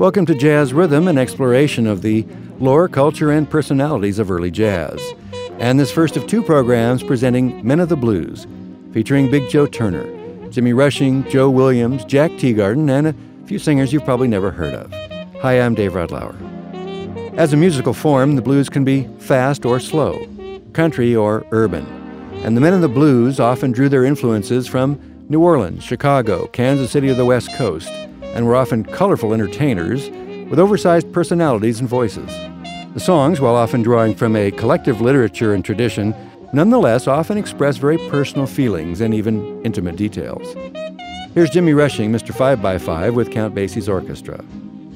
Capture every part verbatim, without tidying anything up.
Welcome to Jazz Rhythm, an exploration of the lore, culture, and personalities of early jazz. And this first of two programs presenting Men of the Blues, featuring Big Joe Turner, Jimmy Rushing, Joe Williams, Jack Teagarden, and a few singers you've probably never heard of. Hi, I'm Dave Radlauer. As a musical form, the blues can be fast or slow, country or urban. And the Men of the Blues often drew their influences from New Orleans, Chicago, Kansas City, or the West Coast, and were often colorful entertainers with oversized personalities and voices. The songs, while often drawing from a collective literature and tradition, nonetheless often express very personal feelings and even intimate details. Here's Jimmy Rushing, Mister five by five, with Count Basie's orchestra.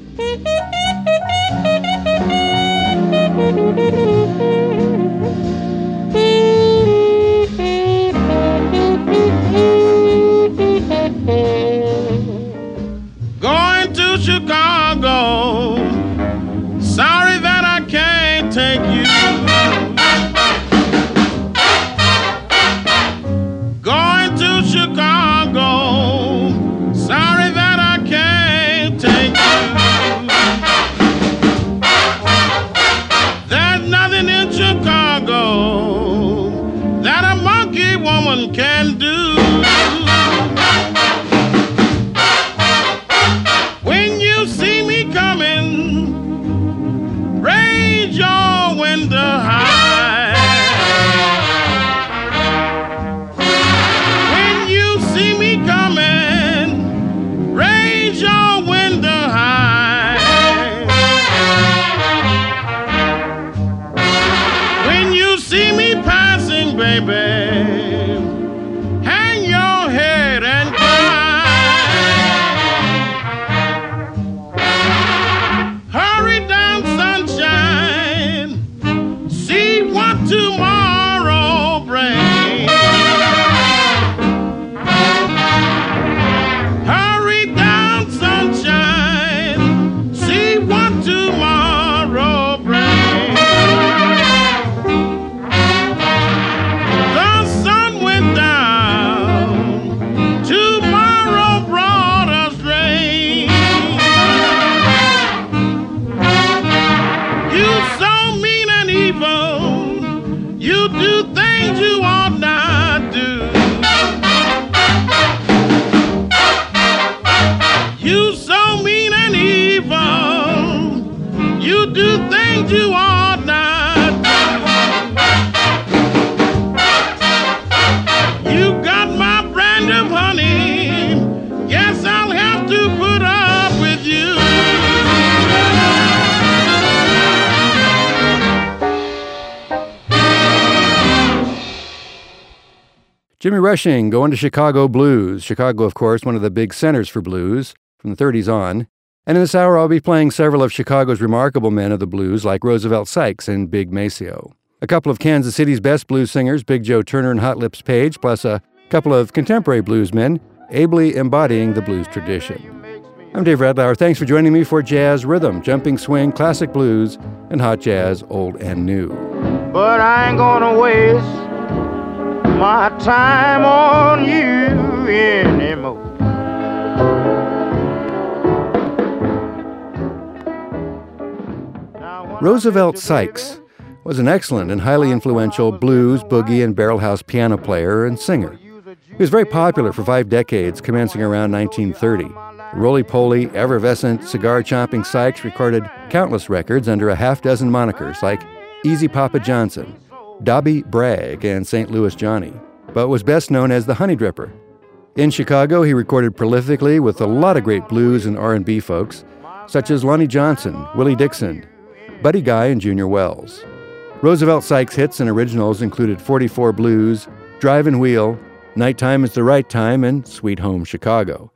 Going to Chicago, sorry that I can't take you. Going to Chicago, sorry that I can't take you. There's nothing in Chicago that a monkey woman can do. When you see me coming, raise your window high. When you see me coming, raise your window high. When you see me passing, baby, hang your head and cry. Hurry down, sunshine, see what tomorrow brings. Hurry down, sunshine, see what tomorrow brings. The sun went down, tomorrow brought us rain. You so mean and evil, you do things you ought not do. You so mean and evil, you do things you ought not do. You got my brand of honey, yes, I'll have to put up with you. Jimmy Rushing, Going to Chicago Blues. Chicago, of course, one of the big centers for blues from the thirties on. And in this hour, I'll be playing several of Chicago's remarkable men of the blues, like Roosevelt Sykes and Big Maceo. A couple of Kansas City's best blues singers, Big Joe Turner and Hot Lips Page, plus a couple of contemporary bluesmen, ably embodying the blues tradition. I'm Dave Radlauer. Thanks for joining me for Jazz Rhythm, jumping swing, classic blues, and hot jazz, old and new. But I ain't gonna waste my time on you anymore. Roosevelt Sykes was an excellent and highly influential blues, boogie, and barrelhouse piano player and singer. He was very popular for five decades, commencing around nineteen thirty. Roly-poly, effervescent, cigar-chomping Sykes recorded countless records under a half dozen monikers like Easy Papa Johnson, Dobby Bragg, and Saint Louis Johnny, but was best known as the Honey Dripper. In Chicago, he recorded prolifically with a lot of great blues and R and B folks, such as Lonnie Johnson, Willie Dixon, Buddy Guy, and Junior Wells. Roosevelt Sykes' hits and originals included forty-four Blues, Drive and Wheel, Nighttime is the Right Time, and Sweet Home Chicago.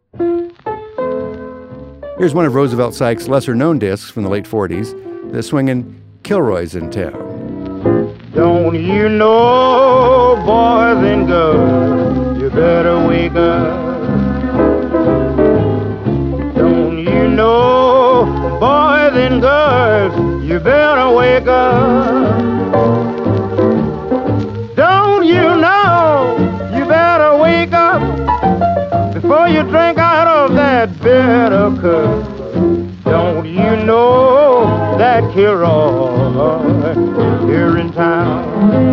Here's one of Roosevelt Sykes' lesser-known discs from the late forties, the swingin' Kilroy's in Town. Don't you know, boys and girls, you better wake up. Don't you know, boys and girls, you better wake up. Don't you know, you better wake up before you drink out of that bitter cup. Don't that Kilroy here in town.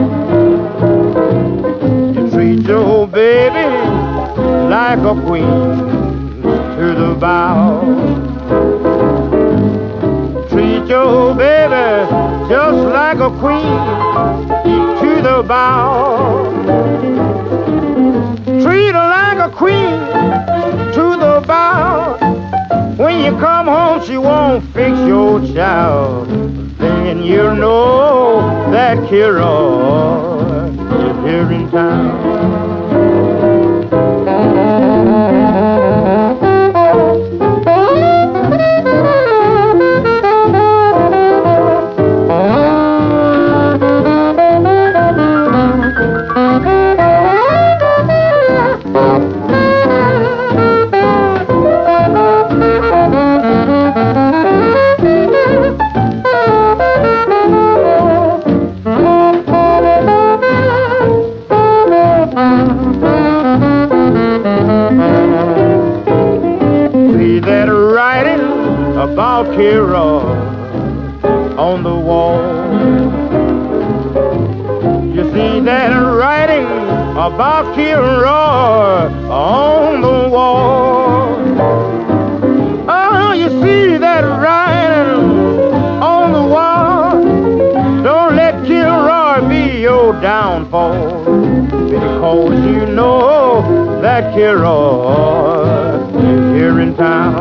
You treat your baby like a queen to the bow. Treat your baby just like a queen to the bow. Treat her like a queen to the bow. When you come home, she won't fix your child. Then you know that Kilroy is here in town. About Kilroy on the wall. You see that writing about Kilroy on the wall. Oh, you see that writing on the wall. Don't let Kilroy be your downfall, because you know that Kilroy is here in town.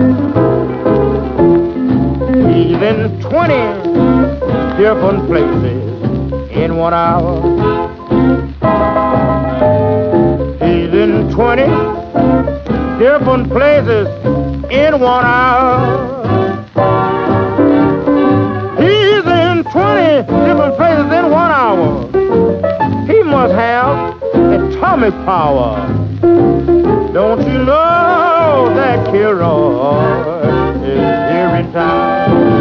He's in twenty different places in one hour. He's in twenty different places in one hour. He's in twenty different places in one hour. He must have atomic power. Don't you know that Kilroy is here in town?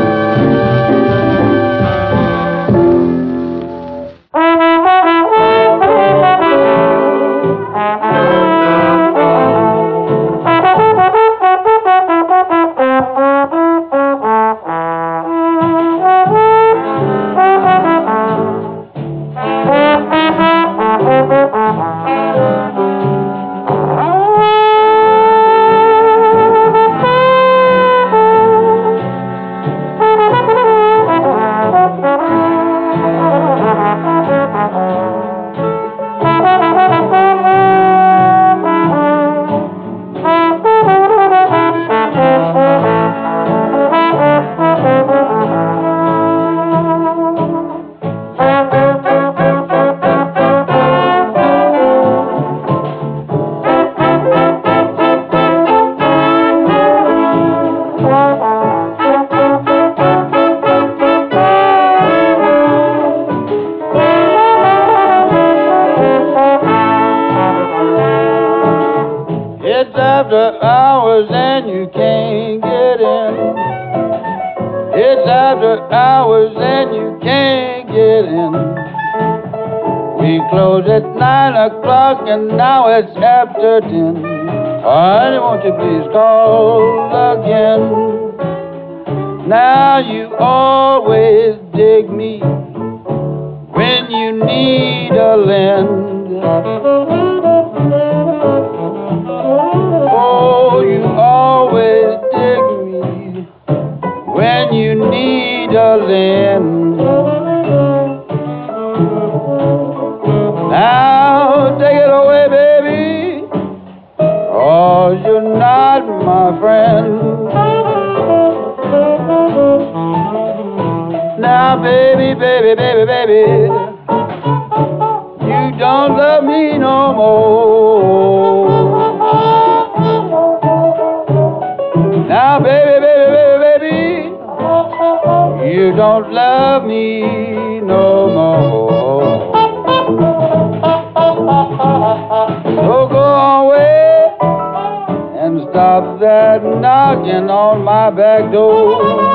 After hours and you can't get in. It's after hours and you can't get in. We close at nine o'clock and now it's after ten. Honey, won't you please call again? Now you always dig me when you need a lend. Oh, you always dig me when you need a lend. Now take it away, baby, or you're not my friend. Now, baby, baby, baby, baby, you don't love me no more. Now, baby, baby, baby, baby, you don't love me no more. So go away and stop that knocking on my back door.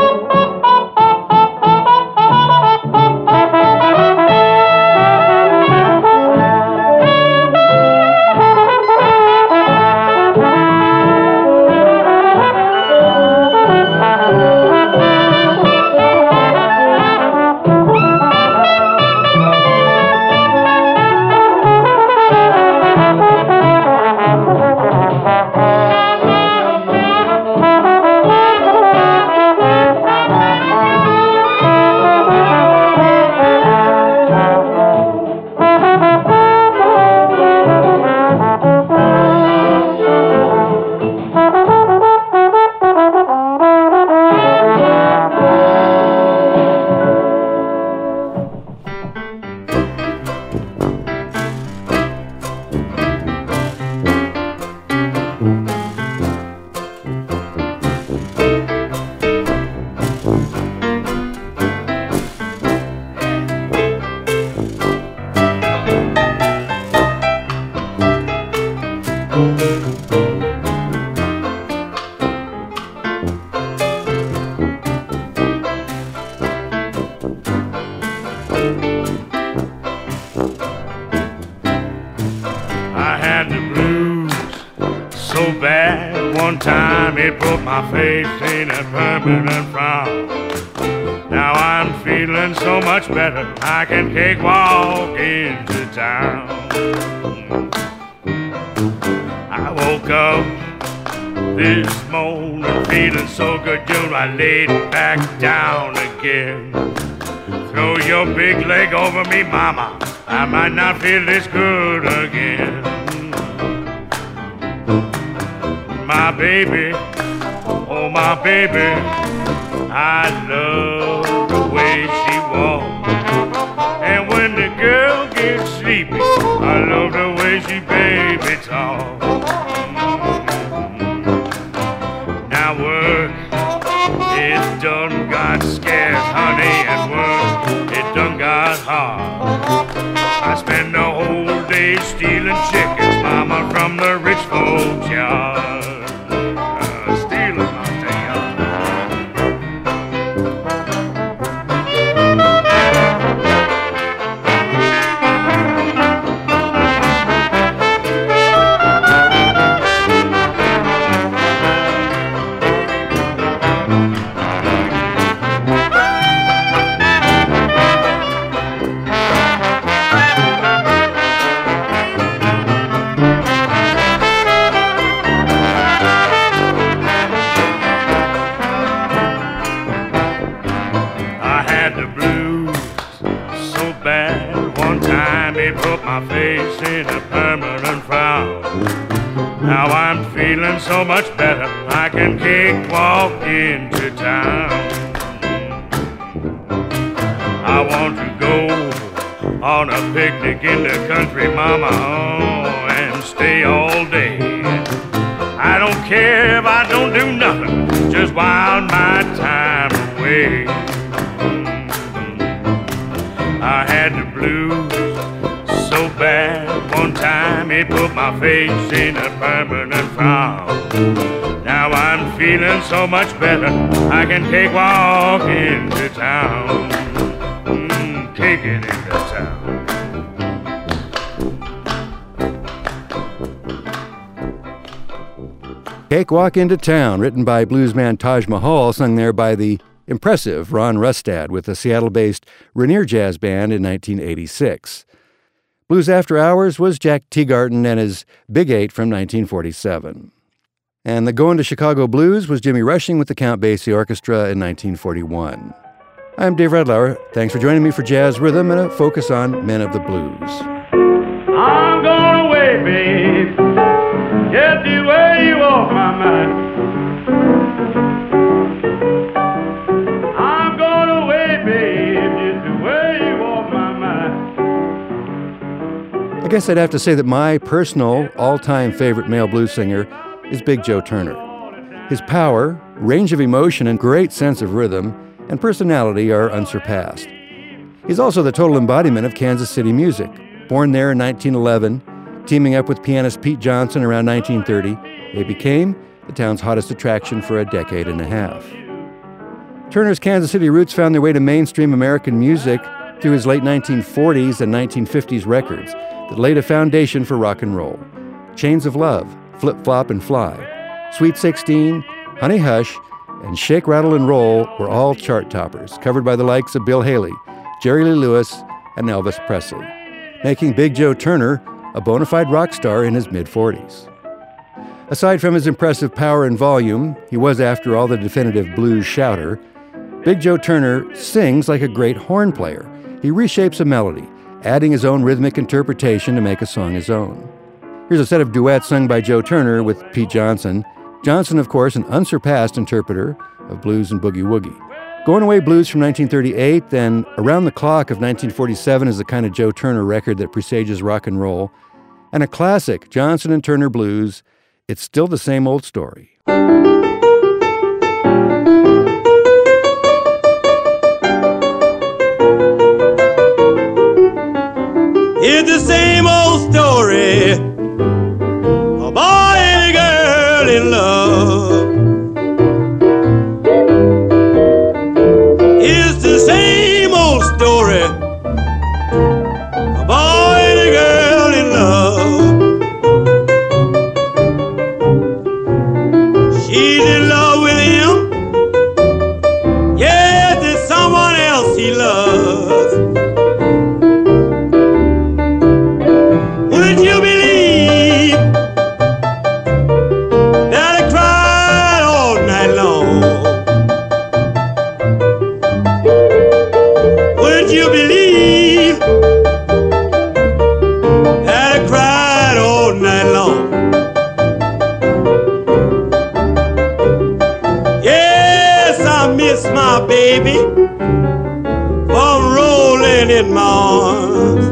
it put my face in a permanent frown. Now I'm feeling so much better, I can cakewalk into town. I woke up this morning feeling so good, you know, I laid back down again. Throw your big leg over me, mama, I might not feel this good again. My baby, oh my baby, I love the way she walks. And when the girl gets sleepy, I love the way she baby talks. Now work, it done got scarce, honey, and work, it done got hard. I spend the whole day stealing chickens, mama, from the rich folks' yard. Uh, stealing, I'll tell y'all. My face in a permanent frown. Now I'm feeling so much better, I can cakewalk into town. I want to go on a picnic in the country, mama, oh, and stay all day. I don't care if I don't do nothing, just while my time away. I had the blues so bad one time, it put my face in a permanent frown. Now I'm feeling so much better, I can cakewalk into town. Mm, take it into town. Cakewalk into Town, written by bluesman Taj Mahal, sung there by the impressive Ron Rustad with the Seattle-based Rainier Jazz Band in nineteen eighty-six. Blues After Hours was Jack Teagarden and his Big Eight from nineteen forty-seven. And the Goin' to Chicago Blues was Jimmy Rushing with the Count Basie Orchestra in nineteen forty-one. I'm Dave Redlauer. Thanks for joining me for Jazz Rhythm and a focus on Men of the Blues. I'm going away, babe, just the way you off my mind. I'm going away, babe, just the way you off my mind. I guess I'd have to say that my personal all-time favorite male blues singer is Big Joe Turner. His power, range of emotion, and great sense of rhythm and personality are unsurpassed. He's also the total embodiment of Kansas City music. Born there in nineteen eleven, teaming up with pianist Pete Johnson around nineteen thirty, they became the town's hottest attraction for a decade and a half. Turner's Kansas City roots found their way to mainstream American music through his late nineteen forties and nineteen fifties records that laid a foundation for rock and roll. Chains of Love, Flip, Flop, and Fly, Sweet sixteen, Honey Hush, and Shake, Rattle, and Roll were all chart toppers, covered by the likes of Bill Haley, Jerry Lee Lewis, and Elvis Presley, making Big Joe Turner a bona fide rock star in his mid-forties. Aside from his impressive power and volume, he was, after all, the definitive blues shouter. Big Joe Turner sings like a great horn player. He reshapes a melody, adding his own rhythmic interpretation to make a song his own. Here's a set of duets sung by Joe Turner with Pete Johnson. Johnson, of course, an unsurpassed interpreter of blues and boogie-woogie. Going Away Blues from nineteen thirty-eight, then Around the Clock of nineteen forty-seven is the kind of Joe Turner record that presages rock and roll. And a classic, Johnson and Turner Blues, It's Still the Same Old Story. It's the same old story, a boy and a girl in love. It's the same old story, a boy and a girl in love. She you believe that I cried all night long? Yes, I miss my baby from rolling in my arms.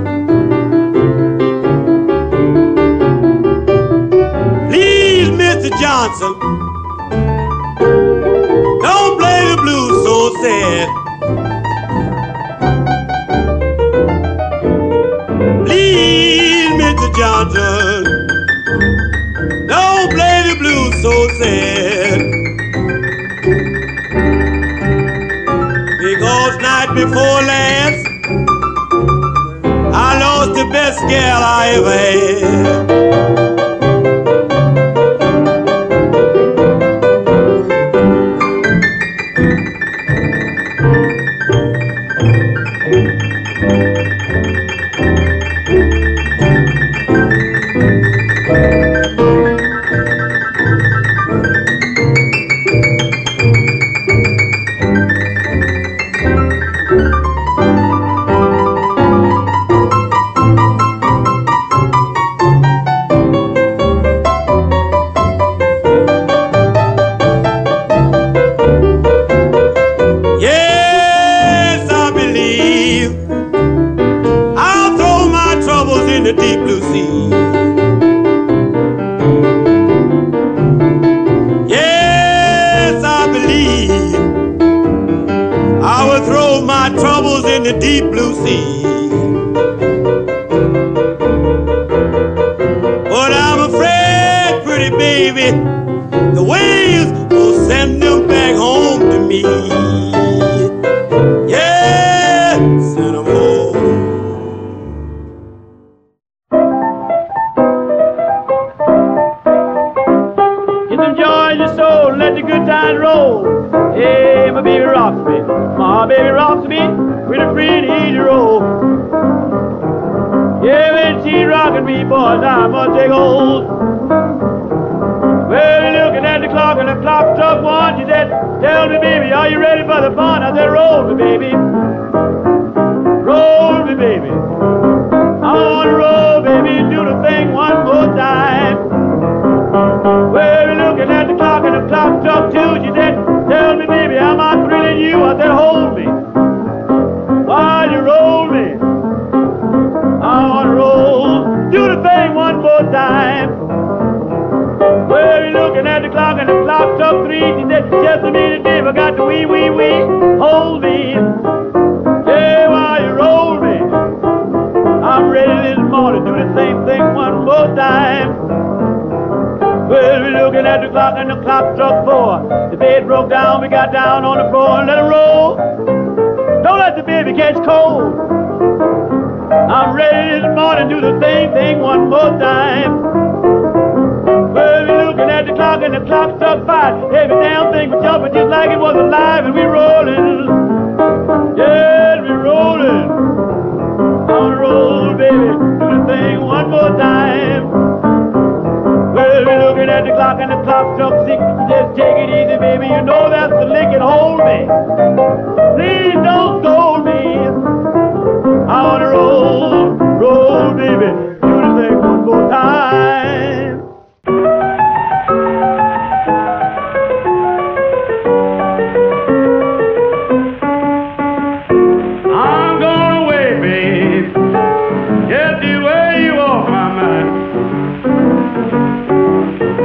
Please, Mister Johnson, don't play the blues so sad. Please, Mister Johnson, don't play the blues so sad. Because night before last, I lost the best gal I ever had.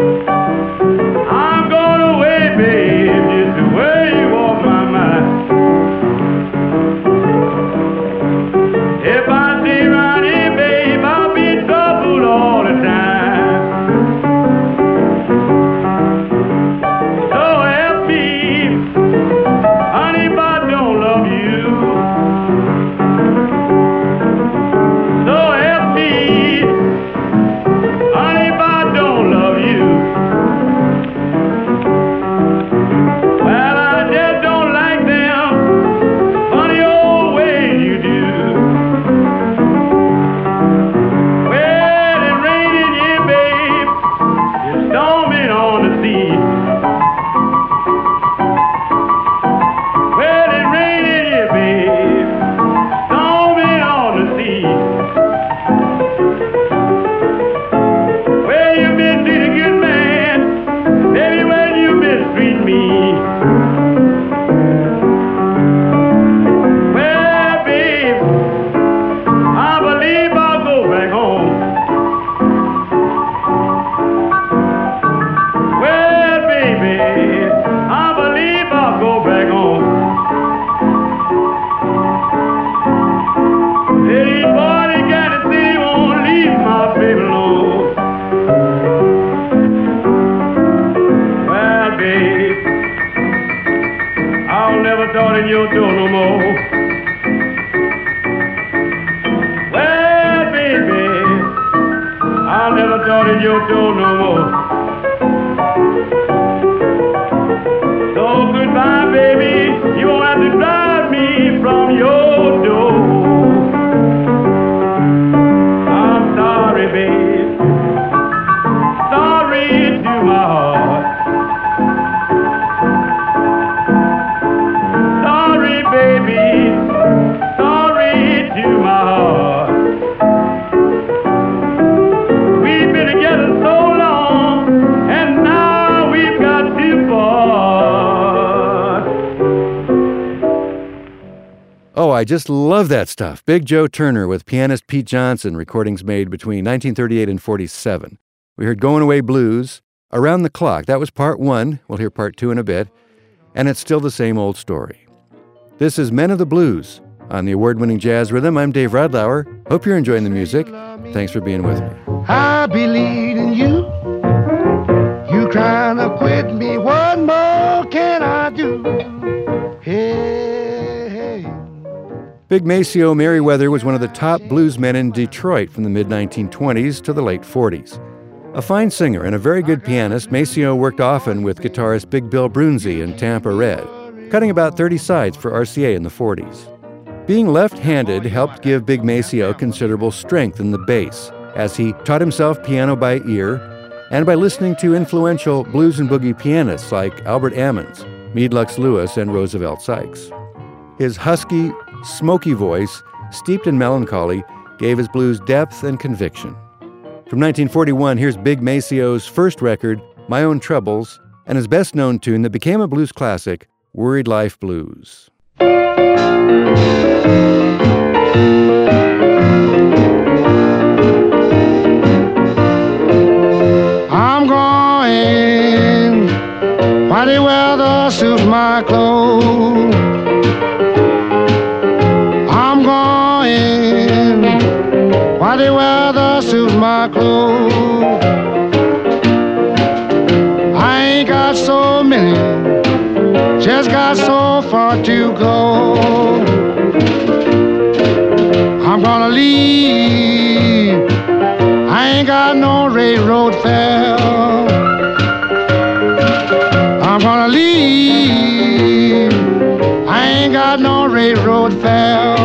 I'm going away, babe, just the way you want my mind. never thought in your door no more. Well, baby, I never thought in your door no more. So goodbye, baby, you won't have to drive me from your door. I'm sorry, babe, sorry to my heart. Sorry, baby, sorry to my heart. We've been together so long, and now we've got to part. Oh, I just love that stuff. Big Joe Turner with pianist Pete Johnson, recordings made between nineteen thirty-eight and forty-seven. We heard Going Away Blues, Around the Clock. That was part one. We'll hear part two in a bit. And it's still the same old story. This is Men of the Blues. On the award-winning Jazz Rhythm, I'm Dave Radlauer. Hope you're enjoying the music. Thanks for being with me. I believe in you. You trying to quit me. What more can I do? Hey, hey. Big Maceo Merriweather was one of the top bluesmen in Detroit from the mid nineteen twenties to the late forties. A fine singer and a very good pianist, Maceo worked often with guitarist Big Bill Brunzi and Tampa Red, cutting about thirty sides for R C A in the forties. Being left-handed helped give Big Maceo considerable strength in the bass, as he taught himself piano by ear and by listening to influential blues and boogie pianists like Albert Ammons, Meade Lux Lewis, and Roosevelt Sykes. His husky, smoky voice, steeped in melancholy, gave his blues depth and conviction. From nineteen forty-one, here's Big Maceo's first record, My Own Troubles, and his best-known tune that became a blues classic, Worried Life Blues. I'm going while the weather suits my clothes. I'm going while the weather suits my clothes. I ain't got so many, just got so far to go. I'm gonna leave, I ain't got no railroad fare. I'm gonna leave, I ain't got no railroad fare.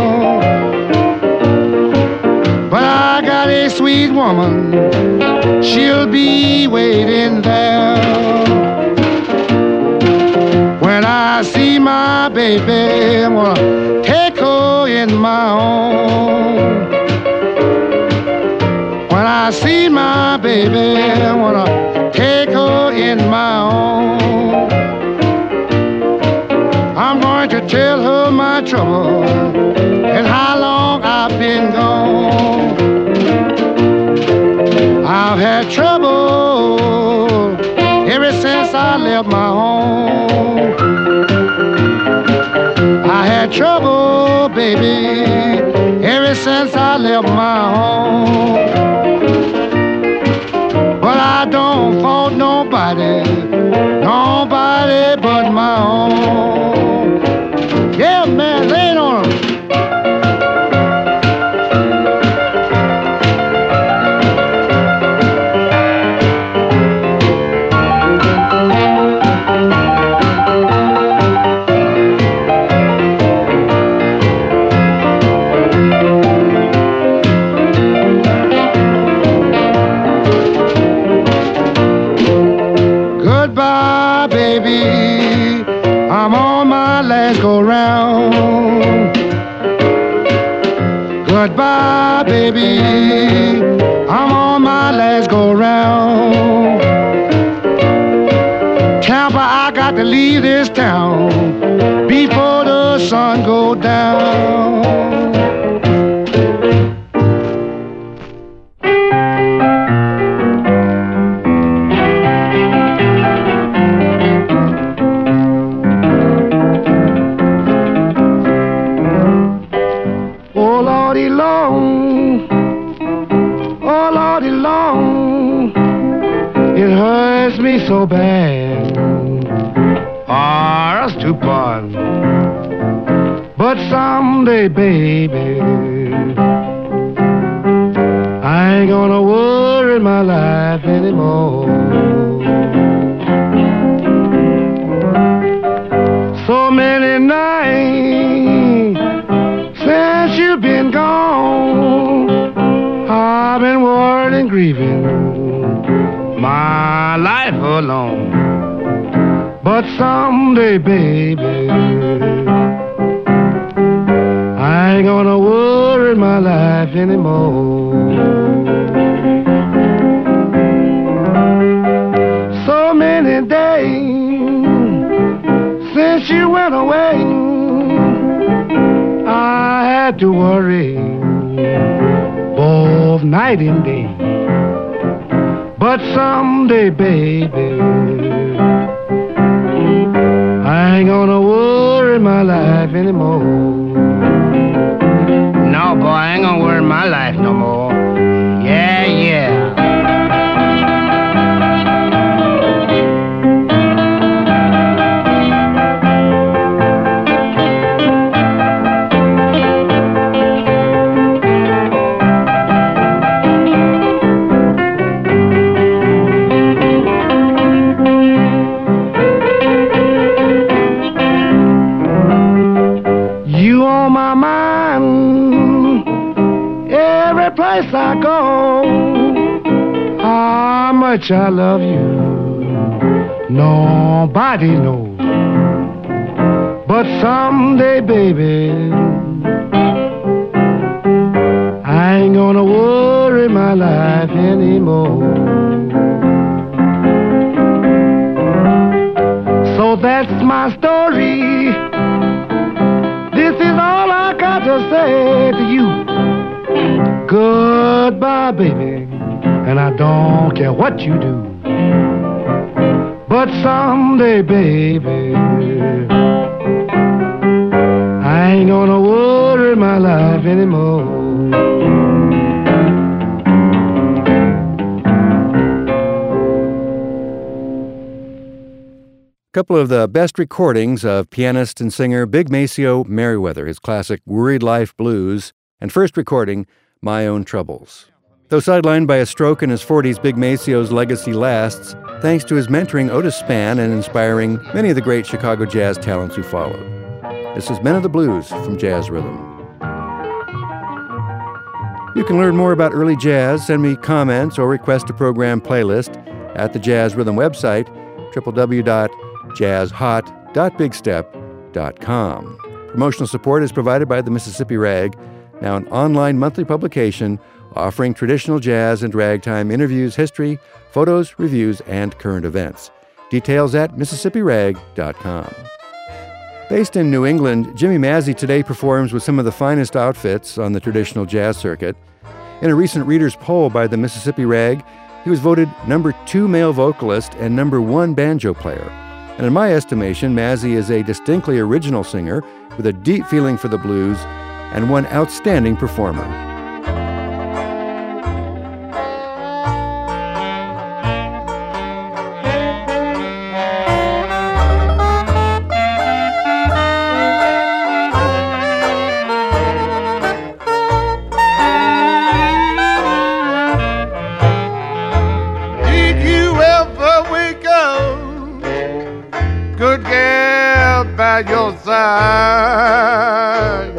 But I got a sweet woman, she'll be waiting there. When I see my baby, I'm gonna take her in my arms. When I see my baby, I'm gonna take her in my arms. I'm going to tell her my trouble and how long I've been gone. I've had trouble ever since I left my home. I had trouble, baby, ever since I left my home. But I don't fault nobody, nobody but my own. Yeah, man, lay it on 'em. Goodbye, baby, I'm on my last go-round. Goodbye, baby, I'm on my last go-round. Tampa, I got to leave this town before the sun go down. So bad, ah, that's too bad. But someday, baby, I ain't gonna worry my life anymore. So many nights since you've been gone, I've been worried and grieving my life alone. But someday, baby, I ain't gonna worry my life anymore. So many days since you went away, I had to worry both night and day. But someday, baby, I ain't gonna worry my life anymore. No, boy, I ain't gonna worry my life no more. Yeah, yeah. Place I go, how much I love you, nobody knows. But someday, baby, I ain't gonna worry my life anymore. So that's my story. This is all I got to say to you. Goodbye, baby, and I don't care what you do. But someday, baby, I ain't gonna worry my life anymore. A couple of the best recordings of pianist and singer Big Maceo Merriweather, his classic Worried Life Blues, and first recording, My Own Troubles. Though sidelined by a stroke in his forties, Big Maceo's legacy lasts thanks to his mentoring Otis Spann and inspiring many of the great Chicago jazz talents who followed. This is Men of the Blues from Jazz Rhythm. You can learn more about early jazz, send me comments, or request a program playlist at the Jazz Rhythm website, w w w dot jazz hot dot big step dot com. Promotional support is provided by the Mississippi Rag, now an online monthly publication offering traditional jazz and ragtime interviews, history, photos, reviews, and current events. Details at mississippi rag dot com. Based in New England, Jimmy Mazzy today performs with some of the finest outfits on the traditional jazz circuit. In a recent reader's poll by the Mississippi Rag, he was voted number two male vocalist and number one banjo player. And in my estimation, Mazzy is a distinctly original singer with a deep feeling for the blues and one outstanding performer. Did you ever wake up, good girl by your side?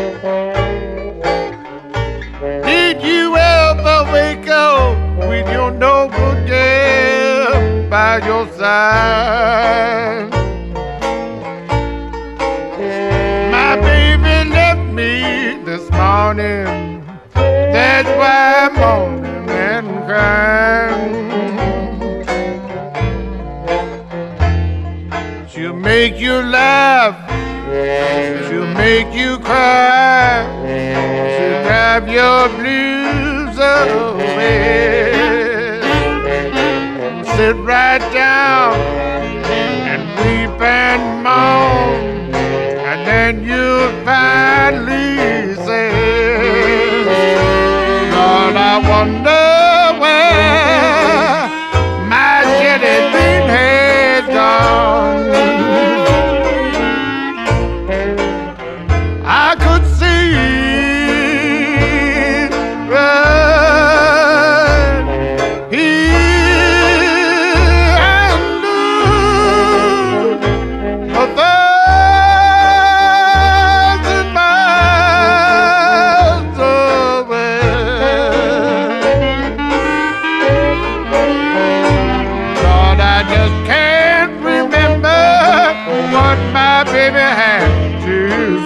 Did you ever wake up with your no good girl by your side? My baby left me this morning, that's why I'm mourning and crying. She'll make you laugh, she'll make you cry, she'll drive your blues away. Sit right down and weep and moan, and then you'll finally say, Lord, I wonder where my jelly bean has gone.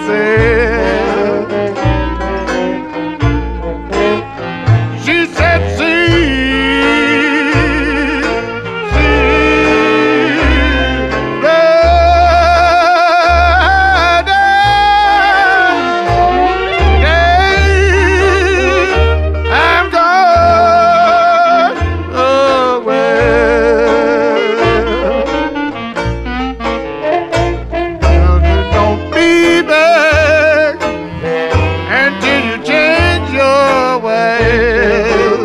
said. She said, see, see, brother, yeah, I'm gone away. Don't be back until you change your ways.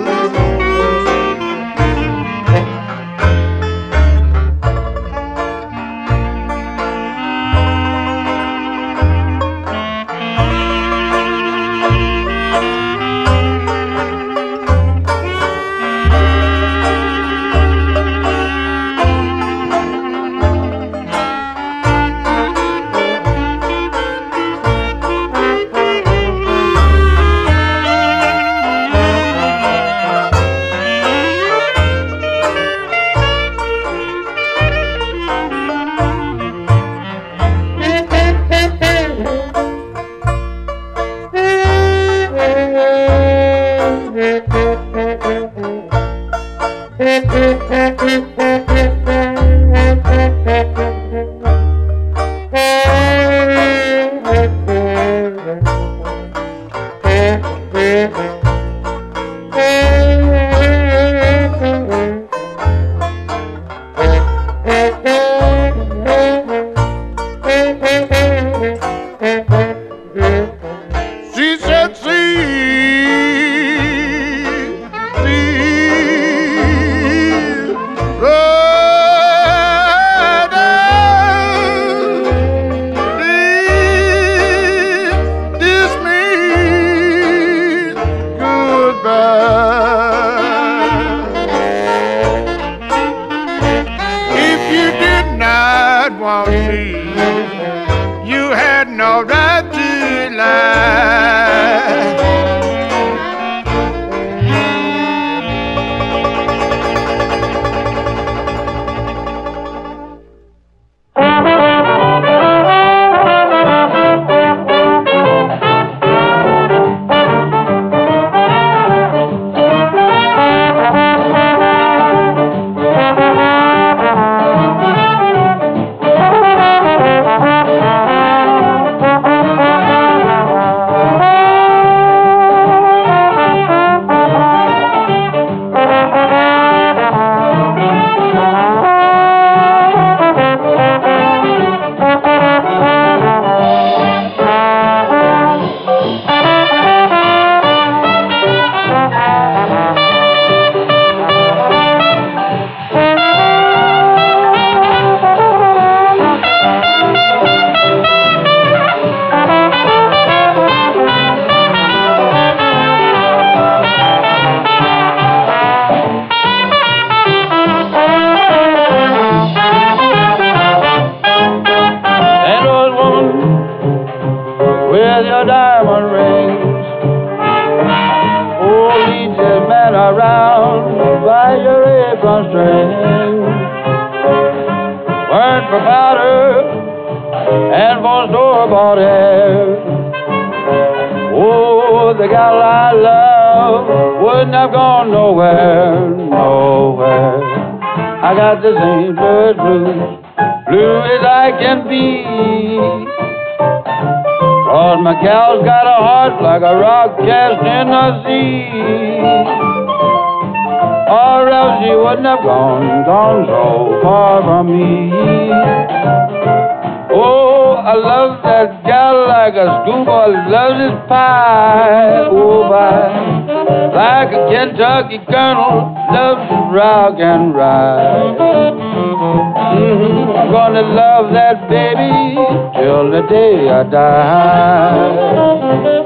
She said, see, see, brother, this, this means goodbye. If you did not want me, you had no right to lie. With your diamond rings, oh, lead this man around by your apron string. Weren't for powder and for store-bought hair. Oh, the gal I love wouldn't have gone nowhere, nowhere. I got the Saint Louis blues, blue as I can be. Cause my gal's got a heart like a rock cast in the sea. Or else she wouldn't have gone, gone so far from me. Oh, I love that gal like a schoolboy loves his pie. Oh, bye. Like a Kentucky colonel loves to rock and ride. Mm-hmm. I'm gonna love that baby till the day I die.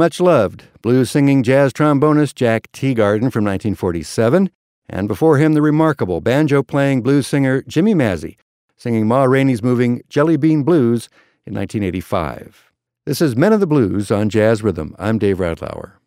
much loved blues-singing jazz trombonist Jack Teagarden from nineteen forty-seven, and before him the remarkable banjo-playing blues singer Jimmy Mazzy, singing Ma Rainey's moving Jelly Bean Blues in nineteen eighty-five. This is Men of the Blues on Jazz Rhythm. I'm Dave Radlauer.